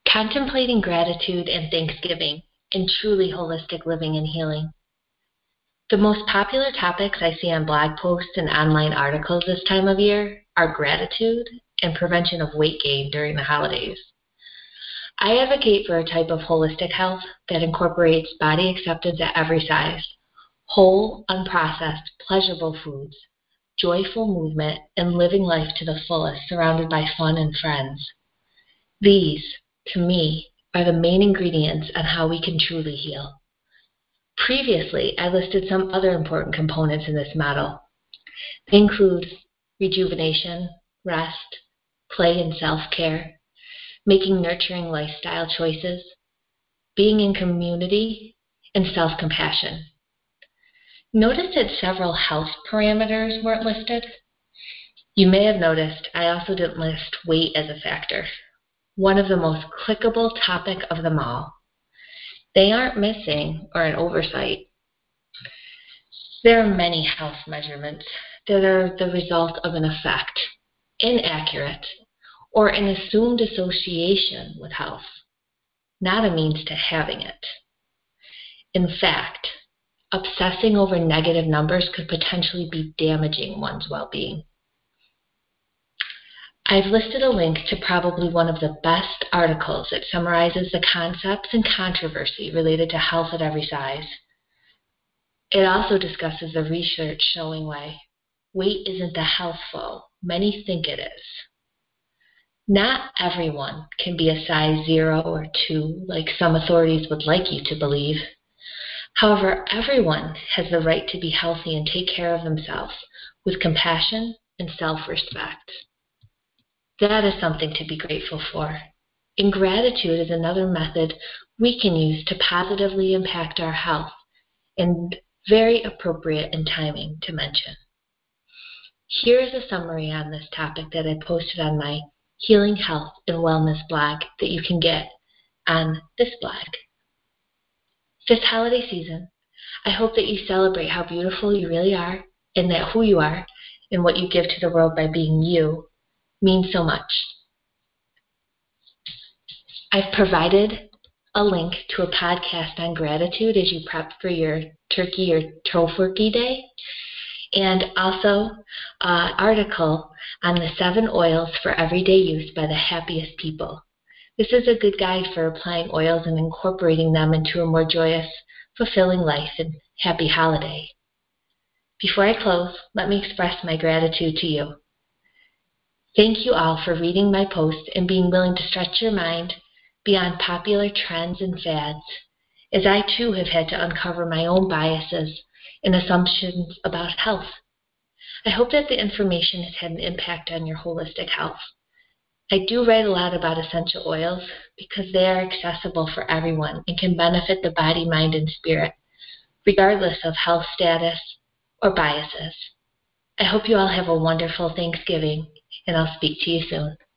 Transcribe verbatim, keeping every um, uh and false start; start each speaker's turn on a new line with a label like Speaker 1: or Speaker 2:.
Speaker 1: Contemplating gratitude and Thanksgiving in truly holistic living and healing. The most popular topics I see on blog posts and online articles this time of year are gratitude and prevention of weight gain during the holidays. I advocate for a type of holistic health that incorporates body acceptance at every size, whole, unprocessed, pleasurable foods, joyful movement, and living life to the fullest surrounded by fun and friends. These, to me, are the main ingredients on how we can truly heal. Previously, I listed some other important components in this model. They include rejuvenation, rest, play and self-care, making nurturing lifestyle choices, being in community, and self-compassion. Notice that several health parameters weren't listed. You may have noticed I also didn't list weight as a factor, one of the most clickable topic of them all. They aren't missing or an oversight. There are many health measurements that are the result of an effect, inaccurate, or an assumed association with health, not a means to having it. In fact, obsessing over negative numbers could potentially be damaging one's well-being. I've listed a link to probably one of the best articles that summarizes the concepts and controversy related to health at every size. It also discusses the research showing why weight isn't the health foe many think it is. Not everyone can be a size zero or two like some authorities would like you to believe. However, everyone has the right to be healthy and take care of themselves with compassion and self-respect. That is something to be grateful for. And gratitude is another method we can use to positively impact our health, and very appropriate in timing to mention. Here is a summary on this topic that I posted on my Healing Health and Wellness blog that you can get on this blog. This holiday season, I hope that you celebrate how beautiful you really are, and that who you are and what you give to the world by being you means so much. I've provided a link to a podcast on gratitude as you prep for your turkey or tofurkey day, and also an article on the seven oils for everyday use by the happiest people. This is a good guide for applying oils and incorporating them into a more joyous, fulfilling life and happy holiday. Before I close, let me express my gratitude to you. Thank you all for reading my post and being willing to stretch your mind beyond popular trends and fads, as I too have had to uncover my own biases and assumptions about health. I hope that the information has had an impact on your holistic health. I do write a lot about essential oils because they are accessible for everyone and can benefit the body, mind, and spirit, regardless of health status or biases. I hope you all have a wonderful Thanksgiving, and I'll speak to you soon.